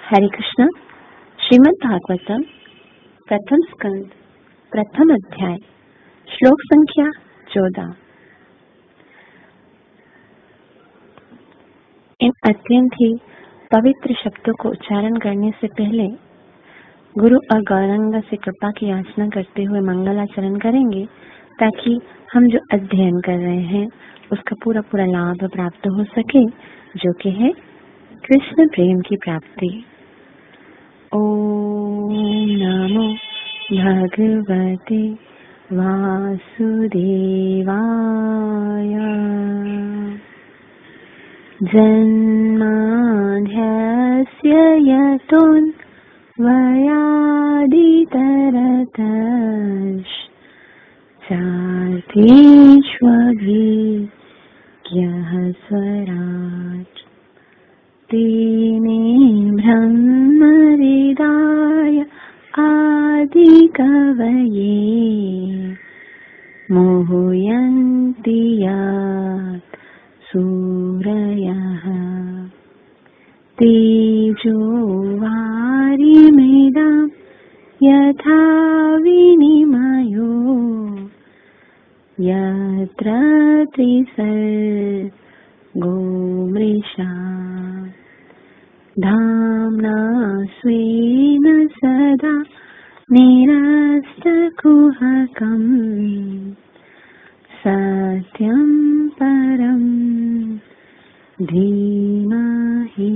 हरे कृष्ण। श्रीमद् भागवतम प्रथम स्कंद प्रथम अध्याय श्लोक संख्या 14। इन अत्यंत ही पवित्र शब्दों को उच्चारण करने से पहले गुरु और गौरांगा से कृपा की याचना करते हुए मंगलाचरण करेंगे, ताकि हम जो अध्ययन कर रहे हैं उसका पूरा पूरा लाभ प्राप्त हो सके, जो कि है कृष्ण प्रेम की प्राप्ति। ओम नमो भगवते वासुदेवाय। जन्माद्यस्य यतोऽन्वयादितरतश्चार्थेष्वभिज्ञः स्वराट् तेने ब्रह्मवेदाय आदिकवये मोहयन्ति यत् सूरयः। तेजो वारिमृदां यथा विनिमयो यत्र त्रिसर्गो मृषा धाम्ना स्वेन सदा निरस्तकुहकम् सत्यं परं धीमहि।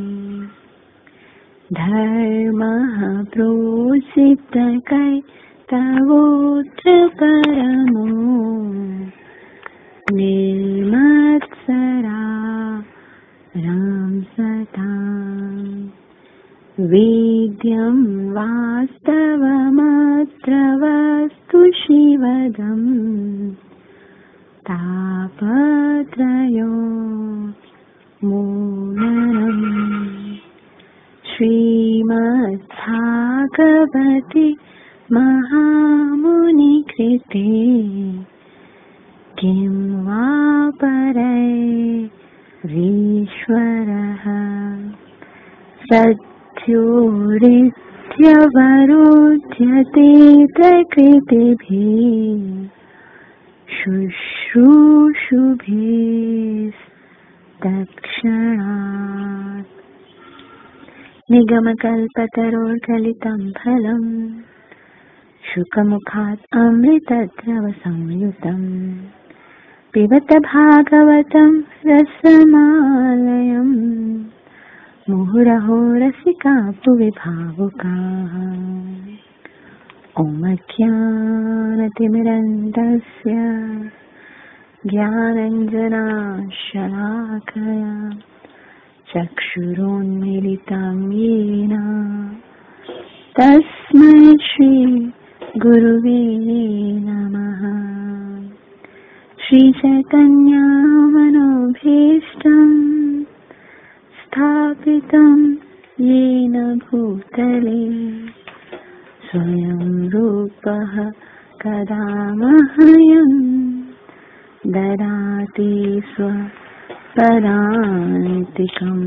धर्मः प्रोसिद्धकैतवोऽत्र परमो निर्मत्सरा राम सताम् वेद्यं वास्तवमत्र वस्तु शिवदम् तापत्रयो मूलनम्। श्रीमद्भागवते महामुनिकृते किं वा परैरीश्वरः सद्योरित्यवरुध्यते प्रकृतिभिः शुश्रूषुभिस्तत्क्षणात्। निगमकल्पतरोर्गलितं फलम् शुकमुखात् अमृतद्रवसंयुतम् पिबत भागवतं रसमालयम् मुहुरहो रसिका भुवि भावुकाः। ॐ अज्ञानतिमिरन्धस्य ज्ञानाञ्जनशलाकया चक्षुरोन्मीलितं येन तस्मै श्री गुरुवे नमः। श्रीचैतन्यमनोभीष्टं स्थापितं येन भूतले स्वयं रूपः कदा मह्यं ददाति स्वपदान्तिकम्।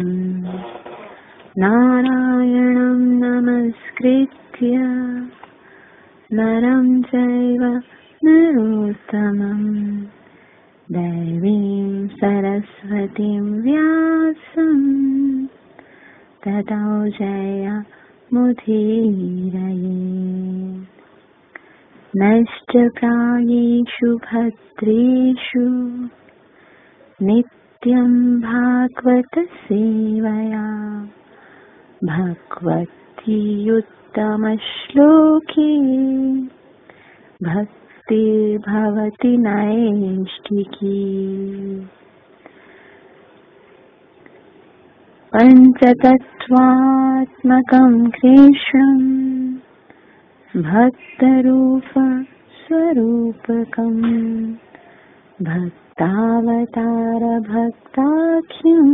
नारायणं नमस्कृत्य नरं चैव नरोत्तमं देवीं सरस्वतीं व्यासं ततो जयमुदीरये। नष्टप्रायेषु भद्रेषु नित्यं भागवत सेवया भगवत्युत्तमश्लोके भक्तिर्भवति नैष्ठिकी। पञ्चतत्त्वात्मकं कृष्णं भक्तरूपस्वरूपकं भक्तावतारभक्ताख्यं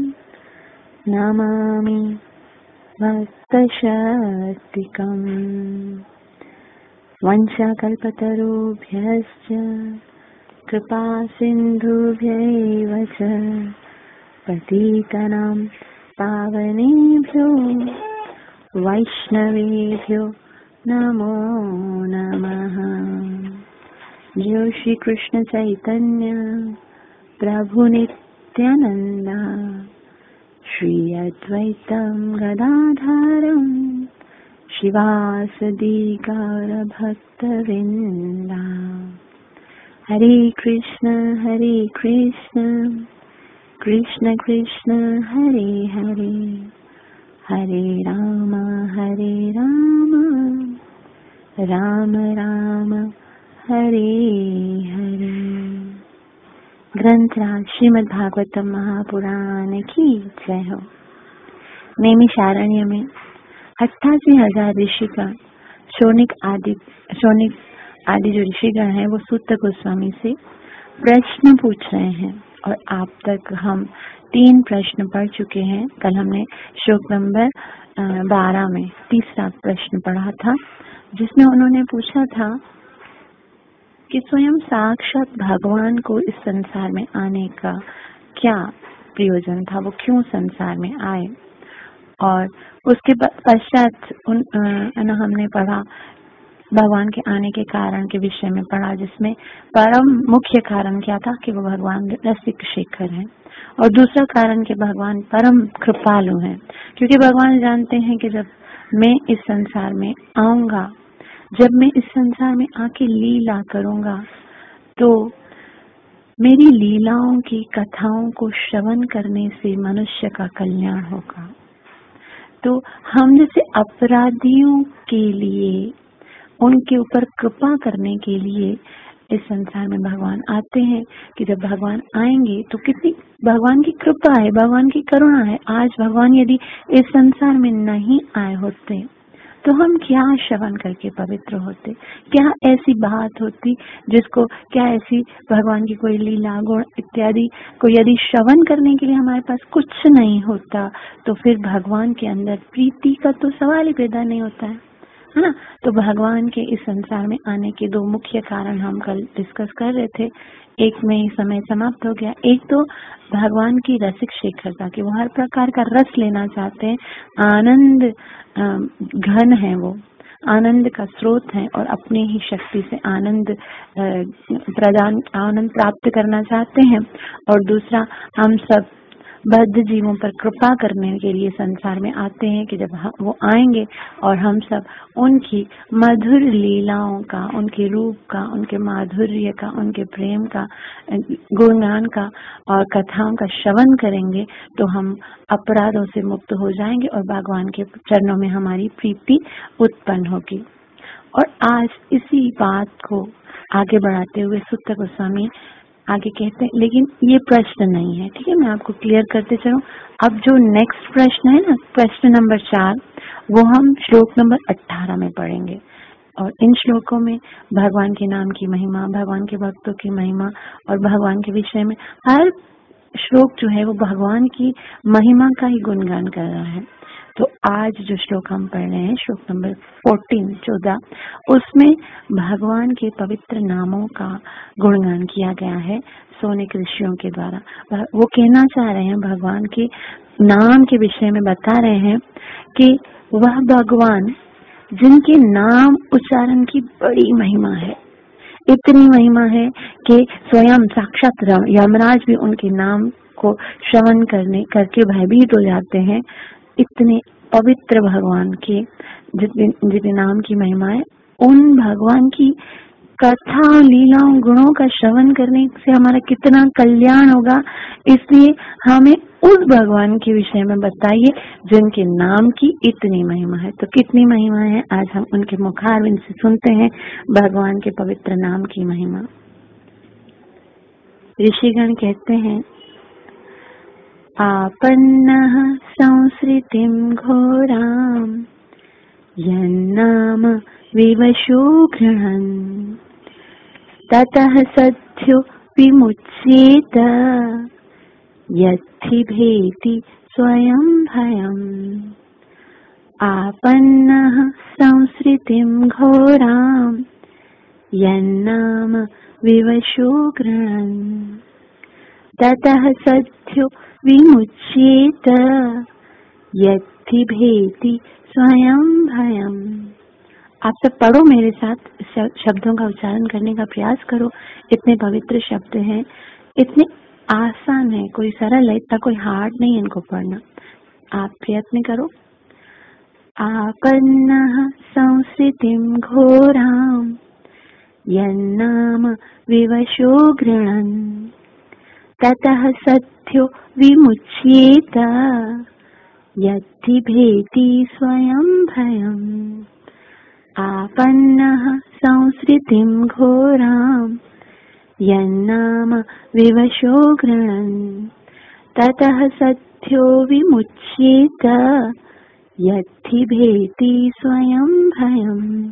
नमामि भक्तशक्तिकम्। वंशकल्पतरुभ्यश्च कृपासिन्धुभ्यैव च पतितानां पावनेभ्यो वैष्णवेभ्यो नमो नमः। जय श्री कृष्ण चैतन्य प्रभु नित्यानंद श्री अद्वैतम गदाधरम शिवासदि गौर भक्तवृंदा। हरे कृष्ण कृष्ण कृष्ण हरे हरे, हरे राम राम राम हरे हरे। ग्रंथराज श्रीमद् भागवतम महापुराण की जय हो। नैमिषारण्य में 88,000 ऋषिगण शौनिक आदि जो ऋषिगण हैं वो सूत गोस्वामी से प्रश्न पूछ रहे हैं और आप तक हम 3 प्रश्न पढ़ चुके हैं। कल हमने श्लोक नंबर 12 में तीसरा प्रश्न पढ़ा था, जिसमें उन्होंने पूछा था कि स्वयं साक्षात भगवान को इस संसार में आने का क्या प्रयोजन था, वो क्यों संसार में आए। और उसके पश्चात हमने पढ़ा भगवान के आने के कारण के विषय में पढ़ा, जिसमें परम मुख्य कारण क्या था कि वो भगवान रसिक शेखर हैं, और दूसरा कारण कि भगवान परम कृपालु हैं, क्योंकि भगवान जानते हैं कि जब मैं इस संसार में आऊंगा, जब मैं इस संसार में आके लीला करूंगा, तो मेरी लीलाओं की कथाओं को श्रवण करने से मनुष्य का कल्याण होगा। तो हम जैसे अपराधियों के लिए, उनके ऊपर कृपा करने के लिए इस संसार में भगवान आते हैं कि जब भगवान आएंगे तो कितनी भगवान की कृपा है, भगवान की करुणा है। आज भगवान यदि इस संसार में नहीं आए होते तो हम क्या श्रवण करके पवित्र होते, क्या ऐसी बात होती जिसको, क्या ऐसी भगवान की कोई लीला गुण इत्यादि को यदि श्रवण करने के लिए हमारे पास कुछ नहीं होता तो फिर भगवान के अंदर प्रीति का तो सवाल ही पैदा नहीं होता है ना। तो भगवान के इस संसार में आने के 2 मुख्य कारण हम कल डिस्कस कर रहे थे। एक में ही समय समाप्त हो गया। एक तो भगवान की रसिक शेखरता, कि वो हर प्रकार का रस लेना चाहते हैं, आनंद घन है, वो आनंद का स्रोत है और अपनी ही शक्ति से आनंद प्राप्त करना चाहते हैं। और दूसरा, हम सब बद्ध जीवों पर कृपा करने के लिए संसार में आते हैं कि जब वो आएंगे और हम सब उनकी मधुर लीलाओं का, उनके रूप का, उनके माधुर्य का, उनके प्रेम का, गुणगान का और कथाओं का श्रवण करेंगे, तो हम अपराधों से मुक्त हो जाएंगे और भगवान के चरणों में हमारी प्रीति उत्पन्न होगी। और आज इसी बात को आगे बढ़ाते हुए सुत्त गोस्वामी आगे कहते हैं, लेकिन ये प्रश्न नहीं है, ठीक है, मैं आपको क्लियर करते चलूं। अब जो नेक्स्ट प्रश्न है ना, प्रश्न नंबर 4, वो हम श्लोक नंबर 18 में पढ़ेंगे। और इन श्लोकों में भगवान के नाम की महिमा, भगवान के भक्तों की महिमा और भगवान के विषय में हर श्लोक जो है वो भगवान की महिमा का ही गुणगान कर रहा है। तो आज जो श्लोक हम पढ़ रहे हैं, श्लोक नंबर 14, उसमें भगवान के पवित्र नामों का गुणगान किया गया है सोनिक ऋषियों के द्वारा। वो कहना चाह रहे हैं, भगवान के नाम के विषय में बता रहे हैं कि वह भगवान जिनके नाम उच्चारण की बड़ी महिमा है, इतनी महिमा है कि स्वयं साक्षात यमराज भी उनके नाम को श्रवण करके भयभीत हो जाते हैं। इतने पवित्र भगवान के जितने नाम की महिमा है, उन भगवान की कथा, लीलाओं, गुणों का श्रवण करने से हमारा कितना कल्याण होगा। इसलिए हमें उस भगवान के विषय में बताइए जिनके नाम की इतनी महिमा है। तो कितनी महिमा है, आज हम उनके मुखारविंद से सुनते हैं भगवान के पवित्र नाम की महिमा। ऋषिगण कहते हैं, आपन्नः संसृतिं घोरां यन्नाम विवशो गृह्णन् ततः सद्यो विमुच्येत यत्थिभेति स्वयं भयम्। आपन्नः संसृतिं घोरां यन्नाम विवशो गृह्णन् ततः सद्यो विमुच्येत यद्धि भेति स्वयं भयम। आप सब पढ़ो मेरे साथ, शब्दों का उच्चारण करने का प्रयास करो। इतने पवित्र शब्द हैं, इतने आसान है, कोई सरल है, इतना कोई हार्ड नहीं है इनको पढ़ना। आप प्रयत्न करो। आपन्नः संस्थितिं घोरां यन्नाम विवशो गृह्णन् ततः सत्यो विमुच्येत यद्धि भेति स्वयं भयम्। आपन्नः संस्थितिं घोरां यन्नाम विवशो गृह्णन् ततः सत्यो विमुच्येत यद्धि भेति स्वयं भयम्।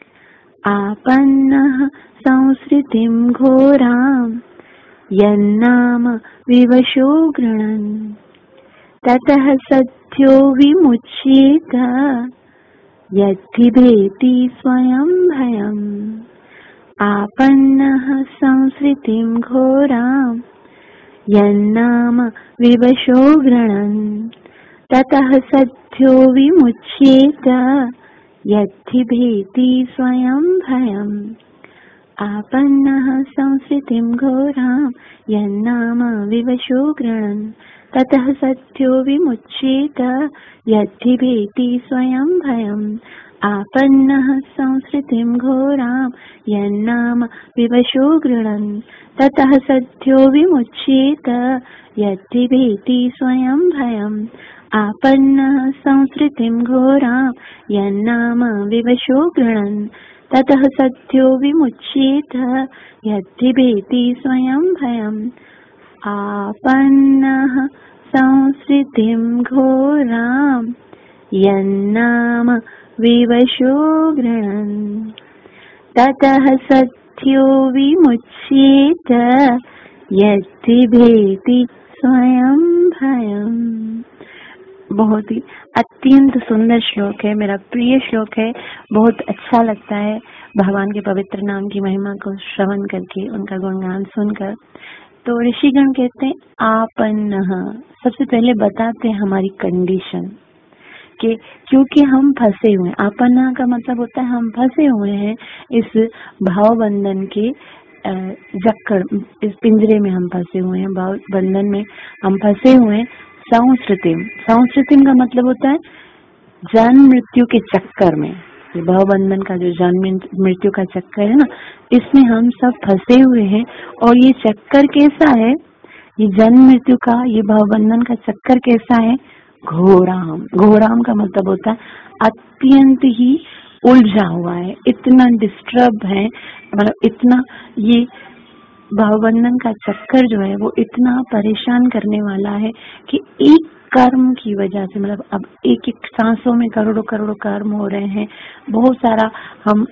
आपन्नः संस्थितिं घोरां यन्नाम विवशो गृह्णन् ततः सत्यो विमुच्येत यद्धि भेति स्वयं भयम्। आपन्नः संस्थितिं घोरां यन्नाम विवशो गृह्णन् ततः सत्यो विमुच्येत यद्धि भेति स्वयं भयम्। आपन्नः संस्थितिं घोरां यन्नाम विवशो गृह्णन् ततः सत्यो विमुच्येत यद्धि भेति स्वयं भयम्। आपन्नः संस्थितिं घोरां यन्नाम विवशो गृह्णन् ततः सत्यो विमुच्येत यद्धि भेति स्वयं भयम्। आपन्नः संस्थितिं घोरां यन्नाम विवशो गृह्णन् ततः सत्यो विमुच्येत यद्धि भेति स्वयं भयम्। आपन्नः संस्थितिं घोरां यन्नाम विवशो गृह्णन् ततः सत्यो विमुच्येत यद्धि भेति स्वयं भयम्। बहुत ही अत्यंत सुंदर श्लोक है, मेरा प्रिय श्लोक है। बहुत अच्छा लगता है भगवान के पवित्र नाम की महिमा को श्रवण करके, उनका गुणगान सुनकर। तो ऋषिगण कहते हैं आपन्नः, सबसे पहले बताते हैं हमारी कंडीशन कि क्योंकि हम फंसे हुए हैं। आपन्नः का मतलब होता है हम फंसे हुए हैं इस भाव बंधन के जक्कड़, इस पिंजरे में हम फंसे हुए हैं, भाव बंधन में हम फंसे हुए हैं। संस्कृतिम, संस्कृतिम का मतलब होता है जन्म मृत्यु के चक्कर में। ये भाव बंधन का जो जन्म मृत्यु का चक्कर है ना, इसमें हम सब फंसे हुए हैं। और ये चक्कर कैसा है, ये जन्म मृत्यु का, ये भाव बंधन का चक्कर कैसा है, घोराम। घोराम का मतलब होता है अत्यंत ही उलझा हुआ है, इतना डिस्टर्ब है, मतलब इतना ये भावबंधन का चक्कर जो है वो इतना परेशान करने वाला है कि एक कर्म की वजह से, मतलब अब एक एक सांसों में करोड़ों करोड़ों कर्म हो रहे हैं, बहुत सारा हम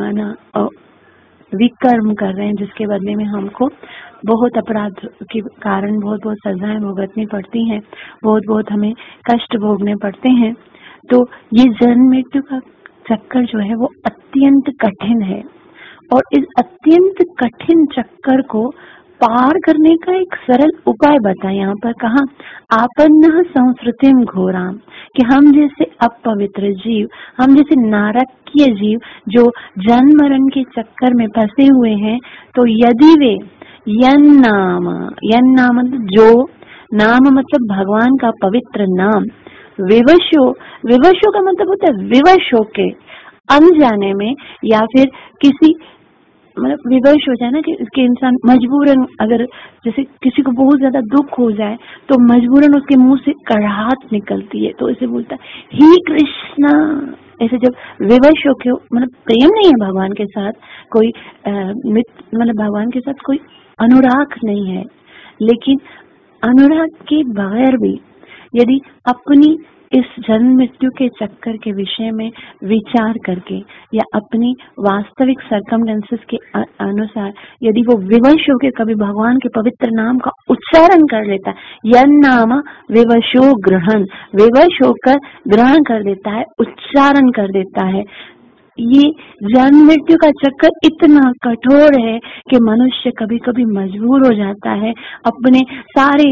विकर्म कर रहे हैं जिसके बदले में हमको बहुत अपराध के कारण बहुत बहुत सजाएं भुगतनी पड़ती हैं, बहुत बहुत हमें कष्ट भोगने पड़ते हैं। तो ये जन्म मृत्यु का चक्कर जो है वो अत्यंत कठिन है, और इस अत्यंत कठिन चक्कर को पार करने का एक सरल उपाय बताया यहाँ पर। कहा आपन्नः संस्कृतिम घोराम, कि हम जैसे अपवित्र जीव, हम जैसे नारकीय जीव जो जन्म मरण के चक्कर में फंसे हुए हैं, तो यदि वे यन्नाम, यन्नाम मतलब जो, नाम मतलब भगवान का पवित्र नाम, विवशो, विवशो का मतलब होता है विवश होके, अनजाने में या फिर किसी, मतलब विवश हो जाए ना कि इंसान मजबूरन, अगर जैसे किसी को बहुत ज्यादा दुख हो जाए तो मजबूरन उसके मुंह से कड़ाहट निकलती है, तो इसे बोलता है हे कृष्णा। ऐसे जब विवश हो के, मतलब प्रेम नहीं है भगवान के साथ, कोई मतलब भगवान के साथ कोई अनुराग नहीं है, लेकिन अनुराग के बगैर भी यदि अपनी इस जन्म मृत्यु के चक्कर के विषय में विचार करके या अपनी वास्तविक सर्कमस्टेंसेस के अनुसार यदि वो विवश होकर कभी भगवान के पवित्र नाम का उच्चारण कर लेता है, यन्नाम विवशो गृह्णन्, विवश होकर ग्रहण कर देता है, उच्चारण कर देता है। ये जन्म मृत्यु का चक्कर इतना कठोर है कि मनुष्य कभी कभी मजबूर हो जाता है अपने सारे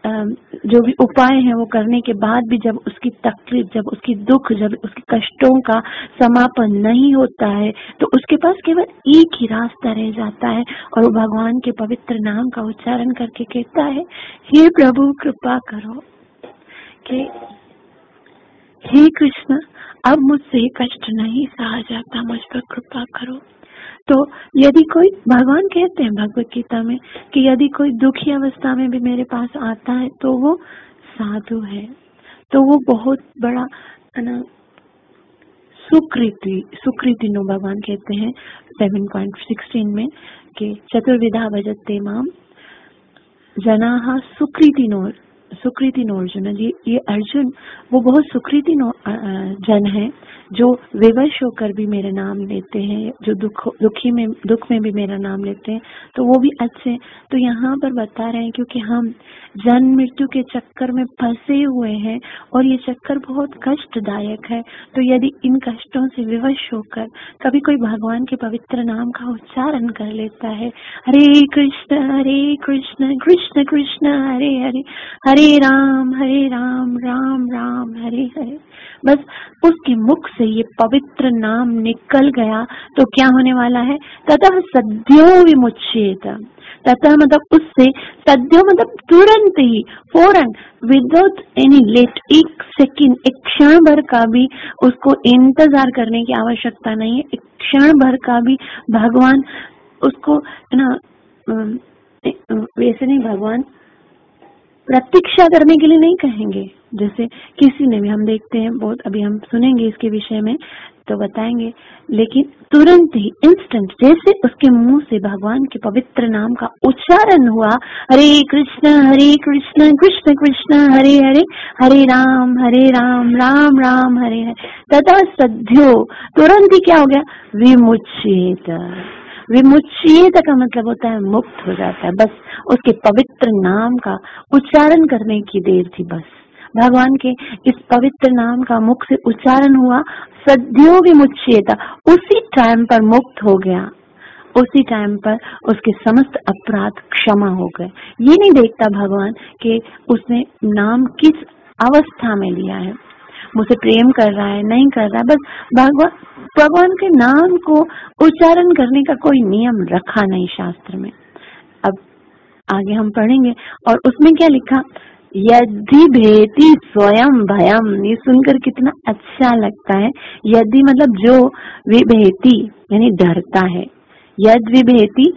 जो भी उपाय है वो करने के बाद भी जब उसकी तकलीफ, जब उसकी दुख, जब उसके कष्टों का समापन नहीं होता है, तो उसके पास केवल एक ही रास्ता रह जाता है और वो भगवान के पवित्र नाम का उच्चारण करके कहता है, हे प्रभु कृपा करो, कि हे कृष्ण अब मुझसे कष्ट नहीं सहा जाता, मुझ पर कृपा करो। तो यदि कोई, भगवान कहते हैं भगवत गीता में कि यदि कोई दुखी अवस्था में भी मेरे पास आता है तो वो साधु है, तो वो बहुत बड़ा सुकृतिनो भगवान कहते हैं 7.16 में कि चतुर्विधा भजते माम जनाः सुकृतिनो अर्जुन। ये अर्जुन वो बहुत सुकृतिनो जन है जो विवश होकर भी मेरा नाम लेते हैं, जो दुख में भी मेरा नाम लेते हैं, तो वो भी अच्छे। तो यहाँ पर बता रहे हैं क्योंकि हम जन्म मृत्यु के चक्कर में फंसे हुए हैं और ये चक्कर बहुत कष्टदायक है, तो यदि इन कष्टों से विवश होकर कभी कोई भगवान के पवित्र नाम का उच्चारण कर लेता है, हरे कृष्ण कृष्ण कृष्ण हरे हरे, हरे राम राम राम हरे हरे, बस उसके मुख से ये पवित्र नाम निकल गया तो क्या होने वाला है, ततः सद्यो विमुच्येत। ततः मतलब उससे, सद्यो मतलब तुरंत ही, फौरन, विदाउट एनी लेट, एक सेकंड, एक क्षण भर का भी उसको इंतजार करने की आवश्यकता नहीं है। एक क्षण भर का भी भगवान उसको ना, वैसे नहीं, भगवान प्रतीक्षा करने के लिए नहीं कहेंगे। जैसे किसी ने भी, हम देखते हैं बहुत, अभी हम सुनेंगे इसके विषय में तो बताएंगे, लेकिन तुरंत ही, इंस्टेंट, जैसे उसके मुंह से भगवान के पवित्र नाम का उच्चारण हुआ, हरे कृष्ण कृष्ण कृष्ण हरे हरे, हरे राम राम राम हरे हरे, तथा सद्यो, तुरंत ही क्या हो गया, विमुच्येत। विमुच्येत का मतलब होता है मुक्त हो जाता है, बस उसके पवित्र नाम का उच्चारण करने की देर थी। बस भगवान के इस पवित्र नाम का मुख से उच्चारण हुआ, सद्यो विमुच्येत, उसी टाइम पर मुक्त हो गया, उसी टाइम पर उसके समस्त अपराध क्षमा हो गए। ये नहीं देखता भगवान कि उसने नाम किस अवस्था में लिया है, मुझसे प्रेम कर रहा है नहीं कर रहा है, बस भगवान के नाम को उच्चारण करने का कोई नियम रखा नहीं शास्त्र में। अब आगे हम पढ़ेंगे और उसमें क्या लिखा, यदि भेति स्वयं भयम। ये सुनकर कितना अच्छा लगता है। यदि मतलब जो, विभेति यानी डरता है, यद विभेति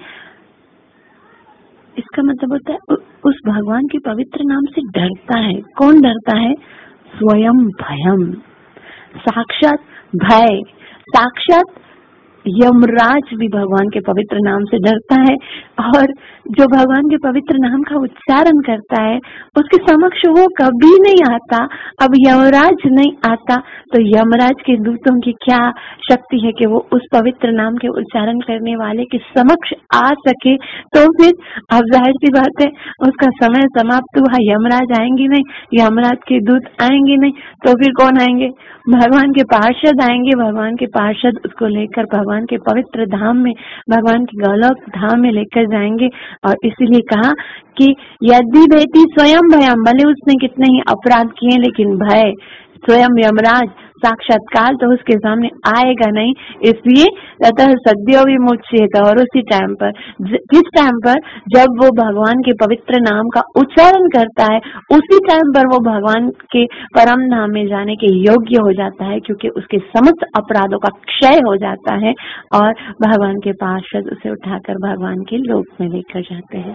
इसका मतलब होता है उस भगवान के पवित्र नाम से डरता है। कौन डरता है, स्वयं भयम, साक्षात भय, साक्षात यमराज भी भगवान के पवित्र नाम से डरता है। और जो भगवान के पवित्र नाम का उच्चारण करता है उसके समक्ष वो कभी नहीं आता। अब यमराज नहीं आता तो यमराज के दूतों की क्या शक्ति है कि वो उस पवित्र नाम के उच्चारण करने वाले के समक्ष आ सके। तो फिर अब जाहिर सी बात है उसका समय समाप्त हुआ, यमराज आएंगे नहीं, यमराज के दूत आएंगे नहीं, तो फिर कौन आएंगे, भगवान के पार्षद आएंगे। भगवान के पार्षद उसको लेकर भगवान के पवित्र धाम में, भगवान के गौलक धाम में लेकर जाएंगे। और इसीलिए कहा कि यदि बेटी स्वयं भयम, भले उसने कितने ही अपराध किए लेकिन भय, स्वयं यमराज साक्षात्कार तो उसके सामने आएगा नहीं। इसलिए ततः सद्यो विमुच्येत, और उसी टाइम पर, किस टाइम पर, जब वो भगवान के पवित्र नाम का उच्चारण करता है उसी टाइम पर वो भगवान के परम धाम में जाने के योग्य हो जाता है, क्योंकि उसके समस्त अपराधों का क्षय हो जाता है और भगवान के पार्षद उसे उठाकर भगवान के लोक में लेकर जाते हैं।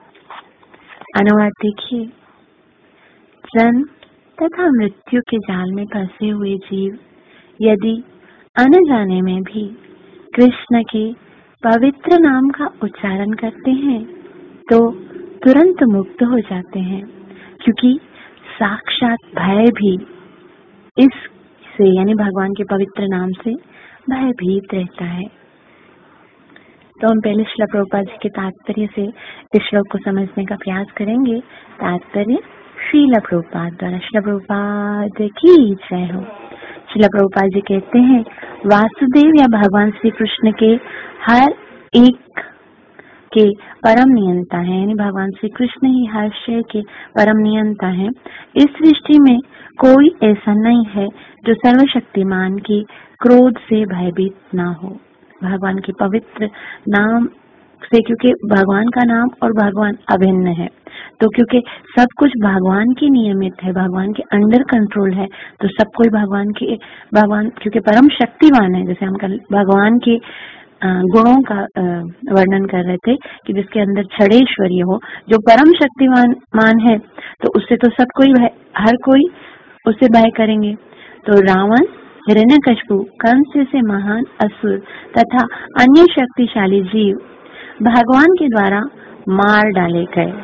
अनुवाद देखिए, जन्म तथा मृत्यु के जाल में फंसे हुए जीव यदि अनजाने में भी कृष्ण के पवित्र नाम का उच्चारण करते हैं तो तुरंत मुक्त हो जाते हैं, क्योंकि साक्षात भय भी इससे, यानी भगवान के पवित्र नाम से भयभीत रहता है। तो हम पहले श्रील प्रभुपाद जी के तात्पर्य से इस श्लोक को समझने का प्रयास करेंगे। तात्पर्य श्रील प्रभुपाद द्वारा। श्रील प्रभुपाद की जय हो। श्रील प्रभुपाद जी कहते हैं, वासुदेव या भगवान श्री कृष्ण के हर एक के परम नियंता है, यानी भगवान श्री कृष्ण ही हर शय के परम नियंता है। इस सृष्टि में कोई ऐसा नहीं है जो सर्वशक्तिमान की क्रोध से भयभीत ना हो। भगवान के पवित्र नाम से, क्योंकि भगवान का नाम और भगवान अभिन्न है, तो क्योंकि सब कुछ भगवान की नियमित है, भगवान के अंडर कंट्रोल है, तो सब कोई भगवान क्योंकि परम शक्तिवान है। जैसे हम कल भगवान के गुणों का वर्णन कर रहे थे कि जिसके अंदर छड़ेश्वरी हो, जो परम शक्तिवान मान है, तो उससे तो सब कोई हर कोई उससे भय करेंगे। तो रावण, हिरण्यकशिपु, कंस जैसे महान असुर तथा अन्य शक्तिशाली जीव भगवान के द्वारा मार डाले गए।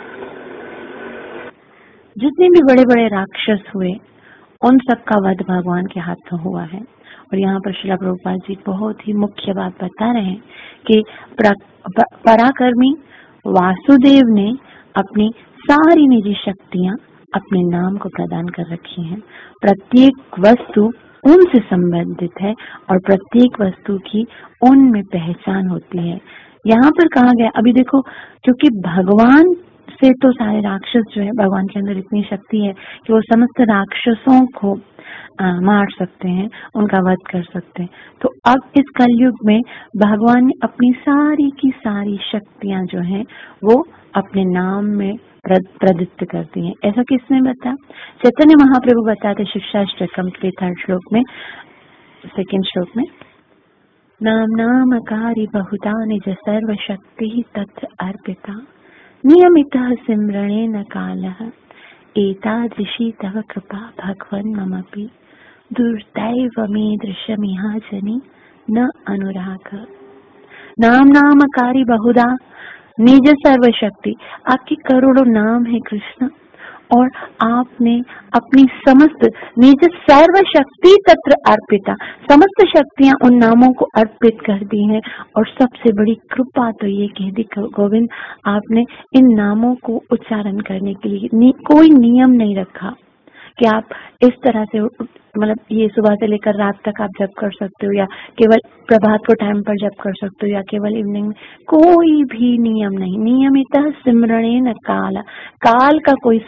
जितने भी बड़े बड़े राक्षस हुए, उन सब का वध भगवान के हाथों हुआ है। और यहाँ पर श्रील प्रभुपाद जी बहुत ही मुख्य बात बता रहे हैं कि पराक्रमी वासुदेव ने अपनी सारी निजी शक्तियां अपने नाम को प्रदान कर रखी हैं। प्रत्येक वस्तु उनसे संबंधित है और प्रत्येक वस्तु की उनमें पहचान होती है। यहाँ पर कहा गया, अभी देखो, क्योंकि भगवान से तो सारे राक्षस जो है, भगवान के अंदर इतनी शक्ति है कि वो समस्त राक्षसों को मार सकते हैं, उनका वध कर सकते हैं। तो अब इस कलयुग में भगवान ने अपनी सारी की सारी शक्तियां जो हैं वो अपने नाम में प्रदत्त करती हैं। ऐसा किसने बताया? चैतन्य महाप्रभु बताते शिक्षाष्टकम के 3rd श्लोक में, 2nd श्लोक में, नाम नामकारी बहुधा निज सर्व शक्ति तत्र अर्पिता नियमितः सिमरणेन कालः एतादृशी तव कृपा भगवन् ममपि दुर्दैव मे दृश्यमिहा जनि न अनुराग। नाम नामकारी बहुधा निज सर्व शक्ति, आपके करोड़ों नाम है कृष्ण, और आपने अपनी समस्त निज सर्व शक्ति तत्र अर्पिता, समस्त शक्तियां उन नामों को अर्पित कर दी हैं। और सबसे बड़ी कृपा तो ये कह दी गोविंद, आपने इन नामों को उच्चारण करने के लिए कोई नियम नहीं रखा कि आप इस तरह से, मतलब ये सुबह से लेकर रात तक आप जप कर सकते हो, या केवल प्रभात को टाइम पर जप कर सकते हो, या केवल इवनिंग में, कोई भी नियम नहीं। नियमितः सिमरणेन काल, काल का कोई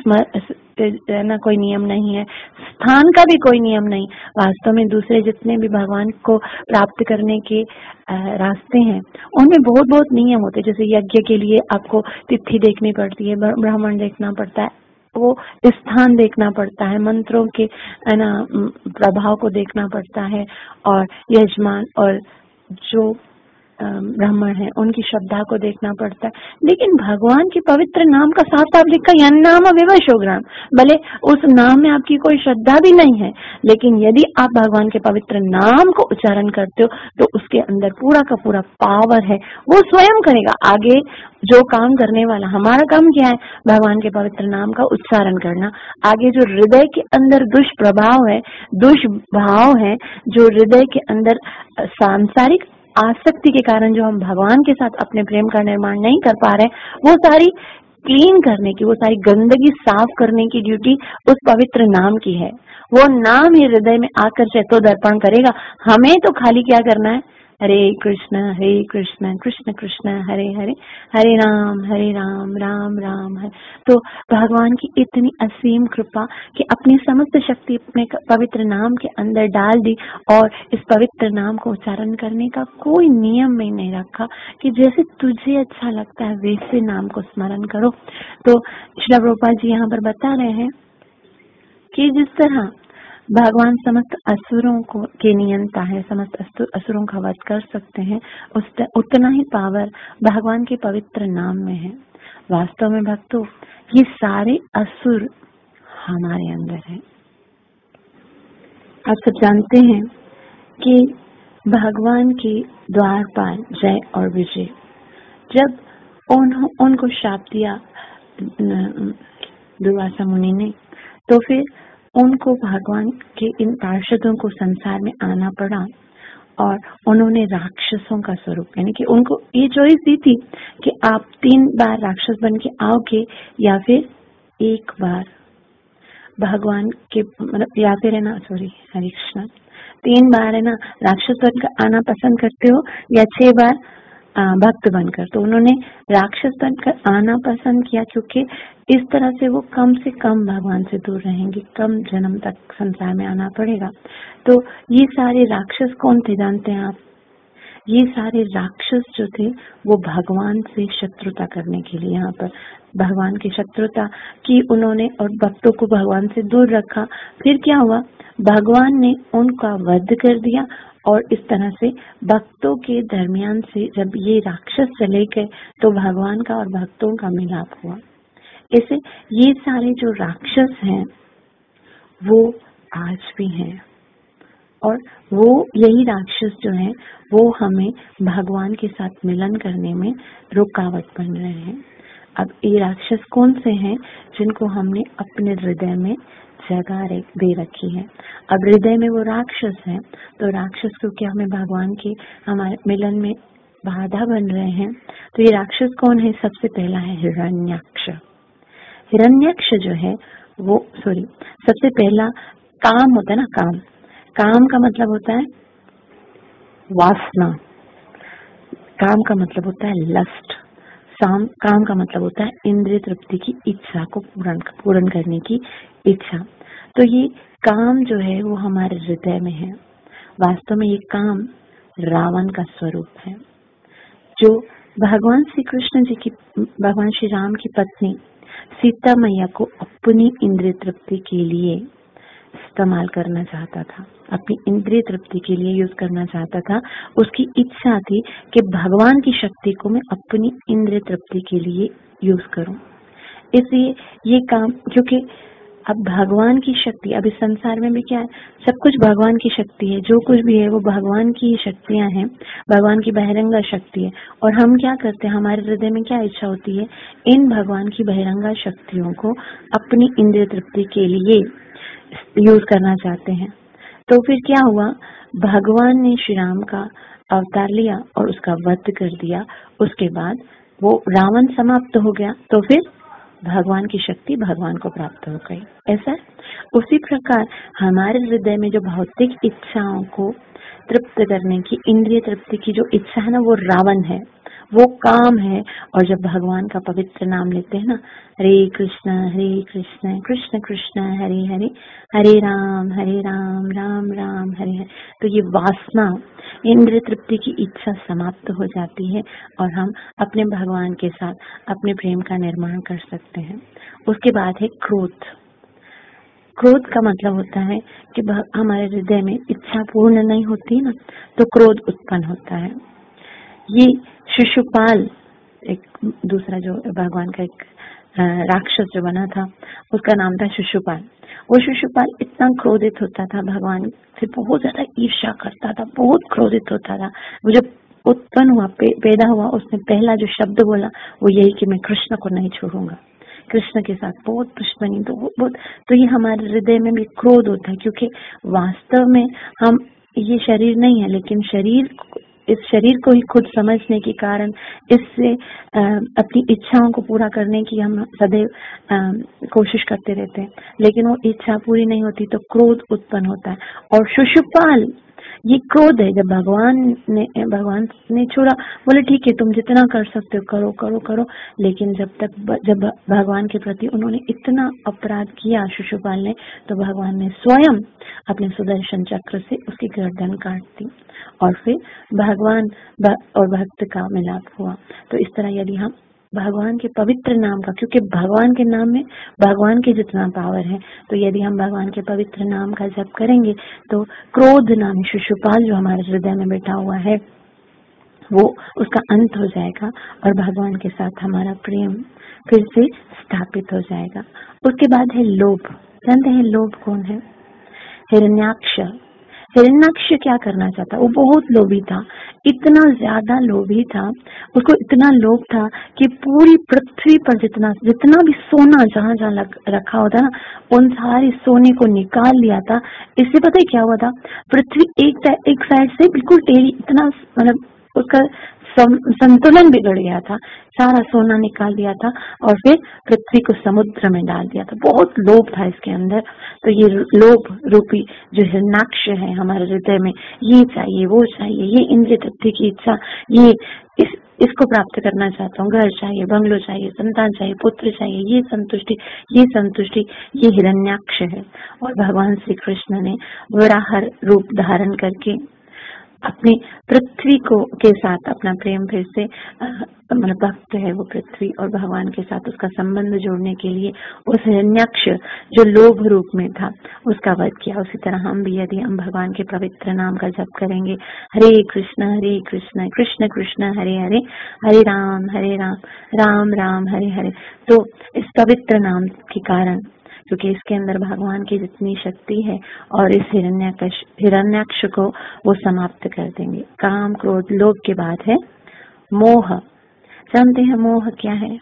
कोई नियम नहीं है, स्थान का भी कोई नियम नहीं। वास्तव में दूसरे जितने भी भगवान को प्राप्त करने के रास्ते हैं, उनमें बहुत बहुत नियम होते हैं। जैसे यज्ञ के लिए आपको तिथि देखनी पड़ती है, ब्राह्मण देखना पड़ता है, वो स्थान देखना पड़ता है, मंत्रों के प्रभाव को देखना पड़ता है, और यजमान और जो ब्राह्मण है उनकी श्रद्धा को देखना पड़ता है। लेकिन भगवान के पवित्र नाम का साफ साफ लिखा, यन्नाम विवशोग्राम, भले उस नाम में आपकी कोई श्रद्धा भी नहीं है, लेकिन यदि आप भगवान के पवित्र नाम को उच्चारण करते हो तो उसके अंदर पूरा का पूरा पावर है, वो स्वयं करेगा आगे जो काम करने वाला। हमारा काम क्या है? भगवान के पवित्र नाम का उच्चारण करना। आगे जो हृदय के अंदर दुष्प्रभाव है, दुष्भाव है, जो हृदय के अंदर सांसारिक आसक्ति के कारण जो हम भगवान के साथ अपने प्रेम का निर्माण नहीं कर पा रहे, वो सारी क्लीन करने की, वो सारी गंदगी साफ करने की ड्यूटी उस पवित्र नाम की है। वो नाम ही हृदय में आकर चैतो दर्पण करेगा। हमें तो खाली क्या करना है? हरे कृष्ण कृष्ण कृष्ण हरे हरे, हरे राम राम राम हरे। तो भगवान की इतनी असीम कृपा कि अपनी समस्त शक्ति अपने पवित्र नाम के अंदर डाल दी, और इस पवित्र नाम को उच्चारण करने का कोई नियम में नहीं रखा कि जैसे तुझे अच्छा लगता है वैसे नाम को स्मरण करो। तो श्रील प्रभुपाद जी यहाँ पर बता रहे हैं कि जिस तरह भगवान समस्त असुरों को के नियंता है, समस्त असुरों का वध कर सकते हैं, उतना ही पावर भगवान के पवित्र नाम में है। वास्तव में भक्तों, ये सारे असुर हमारे अंदर है। आप सब जानते हैं कि भगवान के द्वारपाल जय और विजय, जब उनको शाप दिया दुर्वासा मुनि ने, तो फिर उनको भगवान के इन पार्षदों को संसार में आना पड़ा, और उन्होंने राक्षसों का स्वरूप, यानी कि उनको ये चॉइस दी थी कि आप 3 बार राक्षस बन के आओगे, या फिर एक बार भगवान के, मतलब या फिर है ना, सॉरी हरे कृष्णा, 3 बार है ना राक्षस बन कर आना पसंद करते हो, या 6 बार भक्त बनकर, तो उन्होंने राक्षस बनकर आना पसंद किया, क्योंकि इस तरह से वो कम से कम भगवान से दूर रहेंगे, कम जन्म तक संसार में आना पड़ेगा। तो ये सारे राक्षस कौन थे जानते हैं आप? ये सारे राक्षस जो थे वो भगवान से शत्रुता करने के लिए यहाँ पर भगवान की शत्रुता की उन्होंने और भक्तों को भगवान से दूर रखा। फिर क्या हुआ? भगवान ने उनका वध कर दिया और इस तरह से भक्तों के दरमियान से जब ये राक्षस चले गए तो भगवान का और भक्तों का मिलाप हुआ। ऐसे ये सारे जो राक्षस हैं वो आज भी हैं और वो यही राक्षस जो हैं वो हमें भगवान के साथ मिलन करने में रुकावट बन रहे हैं। अब ये राक्षस कौन से हैं? जिनको हमने अपने हृदय में जगह दे रखी है। अब हृदय में वो राक्षस हैं, तो राक्षस क्योंकि हमें भगवान के हमारे मिलन में बाधा बन रहे हैं, तो ये राक्षस कौन है? सबसे पहला है हिरण्याक्ष। हिरण्याक्ष जो है वो सबसे पहला काम होता है ना, काम का मतलब होता है वासना, काम का मतलब होता है लस्ट, काम का मतलब होता है इंद्रिय तृप्ति की इच्छा को पूर्ण करने की इच्छा। तो ये काम जो है वो हमारे हृदय में है। वास्तव में ये काम रावण का स्वरूप है, जो भगवान श्री कृष्ण जी की, भगवान श्री राम की पत्नी सीता मैया को अपनी इंद्रिय तृप्ति के लिए इस्तेमाल करना चाहता था, अपनी इंद्रिय तृप्ति के लिए यूज करना चाहता था। उसकी इच्छा थी कि भगवान की शक्ति को मैं अपनी इंद्रिय तृप्ति के लिए यूज करूं। इसलिए ये काम, क्योंकि अब भगवान की शक्ति, अभी संसार में भी क्या है, सब कुछ भगवान की शक्ति है, जो कुछ भी है वो भगवान की शक्तियां हैं, भगवान की बहिरंगा शक्ति है। और हम क्या करते हैं, हमारे हृदय में क्या इच्छा होती है? इन भगवान की बहिरंगा शक्तियों को अपनी इंद्रिय तृप्ति के लिए यूज करना चाहते हैं। तो फिर क्या हुआ? भगवान ने श्री राम का अवतार लिया और उसका वध कर दिया। उसके बाद वो रावण समाप्त हो गया, तो फिर भगवान की शक्ति भगवान को प्राप्त हो गई। ऐसा उसी प्रकार हमारे हृदय में जो भौतिक इच्छाओं को तृप्त करने की, इंद्रिय तृप्ति की जो इच्छा है ना, वो रावण है, वो काम है। और जब भगवान का पवित्र नाम लेते हैं ना, हरे कृष्ण कृष्ण कृष्ण हरे हरे, हरे राम राम राम हरे हरे, तो ये वासना, इंद्रिय तृप्ति की इच्छा समाप्त हो जाती है और हम अपने भगवान के साथ अपने प्रेम का निर्माण कर सकते हैं। उसके बाद है क्रोध। क्रोध का मतलब होता है कि हमारे हृदय में इच्छा पूर्ण नहीं होती ना, तो क्रोध उत्पन्न होता है। ये शिशुपाल, एक दूसरा जो भगवान का एक राक्षस जो बना था, उसका नाम था शिशुपाल। वो शिशुपाल इतना क्रोधित होता था, भगवान से बहुत ज्यादा ईर्ष्या करता था, बहुत क्रोधित होता था। वो जब उत्पन्न हुआ, पैदा हुआ, उसने पहला जो शब्द बोला वो यही कि मैं कृष्ण को नहीं छोड़ूंगा, कृष्ण के साथ बहुत दुश्मनी। तो ये हमारे हृदय में भी क्रोध होता है, क्योंकि वास्तव में हम, ये शरीर नहीं है, लेकिन इस शरीर को ही खुद समझने के कारण इससे अपनी इच्छाओं को पूरा करने की हम सदैव कोशिश करते रहते हैं, लेकिन वो इच्छा पूरी नहीं होती तो क्रोध उत्पन्न होता है। और शिशुपाल, ये क्रोध है। जब भगवान ने छोड़ा, बोले ठीक है तुम जितना कर सकते हो करो करो करो, लेकिन जब भगवान के प्रति उन्होंने इतना अपराध किया शिशुपाल ने, तो भगवान ने स्वयं अपने सुदर्शन चक्र से उसकी गर्दन काट दी और फिर भगवान और भक्त का मिलाप हुआ। तो इस तरह यदि हम भगवान के पवित्र नाम का, क्योंकि भगवान के नाम में भगवान के जितना पावर है, तो यदि हम भगवान के पवित्र नाम का जप करेंगे तो क्रोध नाम शिशुपाल जो हमारे हृदय में बैठा हुआ है वो उसका अंत हो जाएगा और भगवान के साथ हमारा प्रेम फिर से स्थापित हो जाएगा। उसके बाद है लोभ। जानते हैं लोभ कौन है? हिरण्याक्ष। हिरण्याक्ष क्या करना चाहता? वो बहुत लोभी था, इतना ज्यादा लोभी था, उसको इतना लोभ था कि पूरी पृथ्वी पर जितना भी सोना जहाँ जहाँ रखा होता ना, उन सारे सोने को निकाल लिया था। इससे पता है क्या हुआ था? पृथ्वी एक साइड से बिल्कुल टेढ़ी, इतना मतलब उसका संतुलन बिगड़ गया था, सारा सोना निकाल दिया था और फिर पृथ्वी को समुद्र में डाल दिया था। बहुत लोभ था इसके अंदर। तो ये लोभ रूपी जो हिरण्याक्ष है हमारे हृदय में, ये चाहिए वो चाहिए, ये इंद्रिय तृप्ति की इच्छा, ये इसको प्राप्त करना चाहता हूँ, घर चाहिए, बंगलो चाहिए, संतान चाहिए, पुत्र चाहिए, ये संतुष्टि, ये हिरण्याक्ष है। और भगवान श्री कृष्ण ने वराह रूप धारण करके अपनी पृथ्वी को के साथ अपना प्रेम फिर से मतलब भक्त है वो पृथ्वी और भगवान के साथ उसका संबंध जोड़ने के लिए उस हिरण्याक्ष जो लोभ रूप में था उसका वध किया। उसी तरह हम भी यदि हम भगवान के पवित्र नाम का जप करेंगे, हरे कृष्ण कृष्ण कृष्ण हरे हरे, हरे राम राम राम हरे हरे, तो इस पवित्र नाम के कारण, क्योंकि इसके अंदर भगवान की जितनी शक्ति है और इस हिरण्याक्ष को वो समाप्त कर देंगे। काम क्रोध लोभ के बाद है मोह। जानते हैं मोह क्या है?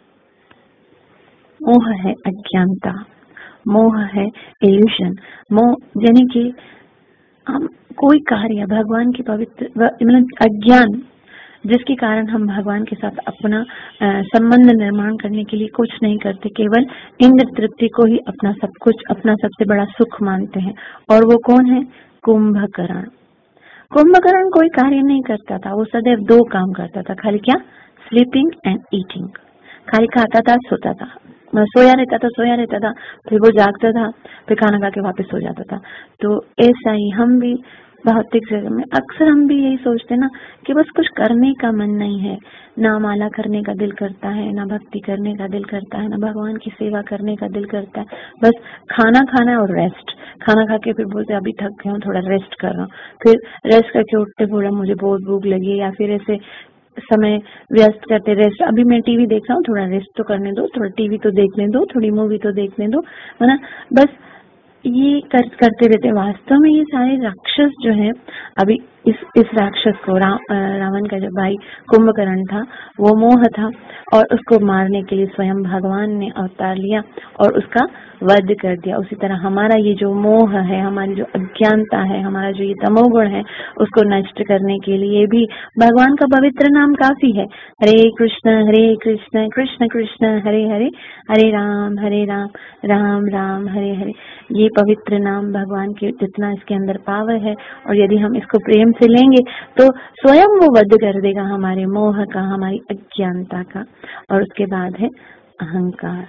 मोह है अज्ञानता, मोह है इल्यूशन। मोह यानी कि हम कोई कार्य भगवान की पवित्र मतलब अज्ञान जिसके कारण हम भगवान के साथ अपना संबंध निर्माण करने के लिए कुछ नहीं करते, केवल इंद्र तृप्ति को ही अपना सब कुछ, अपना सबसे बड़ा सुख मानते हैं। और वो कौन है? कुंभकर्ण। कुंभकर्ण कोई कार्य नहीं करता था, वो सदैव दो काम करता था, खाली क्या? Sleeping and eating. खाली खाता था, सोता था, सोया रहता था, फिर वो जागता था, फिर खाना खा के वापस सो जाता था। तो ऐसा ही हम भी भौतिक जगह में अक्सर हम भी यही सोचते ना कि बस कुछ करने का मन नहीं है, ना माला करने का दिल करता है, ना भक्ति करने का दिल करता है, ना भगवान की सेवा करने का दिल करता है, बस खाना और रेस्ट। खाना खा के फिर बोलते अभी थक गया हूँ, थोड़ा रेस्ट कर रहा हूँ, फिर रेस्ट करके उठते बोला मुझे बहुत भूख लगी, या फिर ऐसे समय व्यस्त करते रेस्ट, अभी मैं टीवी देख रहा हूँ, थोड़ा रेस्ट तो करने दो, थोड़ा टीवी तो देखने दो, थोड़ी मूवी तो देखने दो, है ना। बस ये करते रहते। वास्तव में ये सारे राक्षस जो है, अभी इस राक्षस को रावण का जो भाई कुंभकर्ण था वो मोह था, और उसको मारने के लिए स्वयं भगवान ने अवतार लिया और उसका वध कर दिया। उसी तरह हमारा ये जो मोह है, हमारी जो अज्ञानता है, हमारा जो ये तमोगुण है, उसको नष्ट करने के लिए भी भगवान का पवित्र नाम काफी है। हरे कृष्ण कृष्ण कृष्ण हरे हरे, हरे राम राम राम हरे हरे। ये पवित्र नाम भगवान के जितना इसके अंदर पावर है, और यदि हम इसको प्रेम से लेंगे तो स्वयं वो वध कर देगा हमारे मोह का, हमारी अज्ञानता का। और उसके बाद है अहंकार।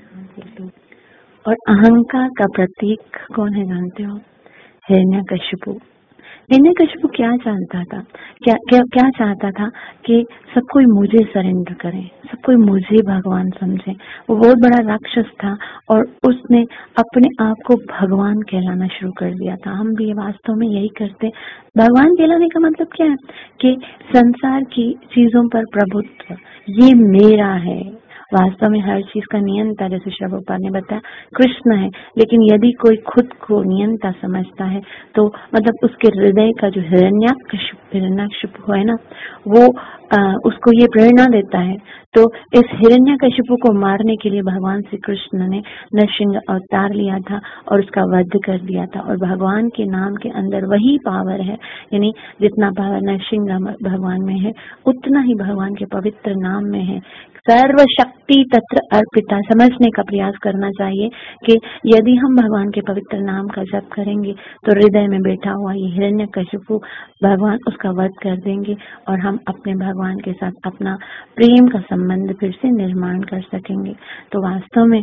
और अहंकार का प्रतीक कौन है जानते हो? हिरण्यकशिपु। हिरण्यकशिपु क्या जानता था? क्या चाहता था? कि सब कोई मुझे सरेंडर करे, सब कोई मुझे भगवान समझे। वो बहुत बड़ा राक्षस था और उसने अपने आप को भगवान कहलाना शुरू कर दिया था। हम भी वास्तव में यही करते। भगवान कहलाने का मतलब क्या है? कि संसार की चीजों पर प्रभुत्व, ये मेरा है। वास्तव में हर चीज का नियंता, जैसे श्री प्रभुपाद ने बताया, कृष्ण है। लेकिन यदि कोई खुद को नियंता समझता है तो मतलब उसके हृदय का जो हिरण्यकशिपु है ना, वो उसको ये प्रेरणा देता है। तो इस हिरण्यकशिपु को मारने के लिए भगवान श्री कृष्ण ने नरसिंह अवतार लिया था और उसका वध कर दिया था। और भगवान के नाम के अंदर वही पावर है, यानी जितना पावर नरसिंह भगवान में है उतना ही भगवान के पवित्र नाम में है। सर्व शक्ति तत्र अर्पिता। समझने का प्रयास करना चाहिए कि यदि हम भगवान के पवित्र नाम का जप करेंगे तो हृदय में बैठा हुआ ये हिरण्यकशिपु भगवान उसका वध कर देंगे और हम अपने भगवान के साथ अपना प्रेम का संबंध फिर से निर्माण कर सकेंगे। तो वास्तव में